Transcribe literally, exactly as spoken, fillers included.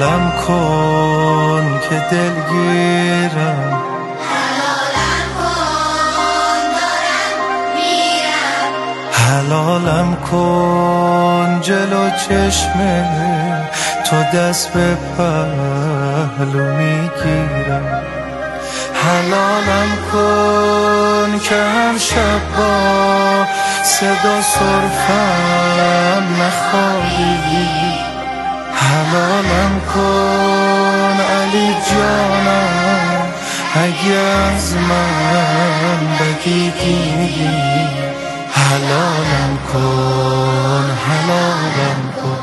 حلالم کن که دلگیرم، حلالم کن دارم میرم، حلالم کن جلو چشم تو دست به پهلو میگیرم، حلالم کن که هر شب با صدا سرفم نخوابی، حلالم کن علی جانم اگه از من بگیری، حلالم کن حلالم کن.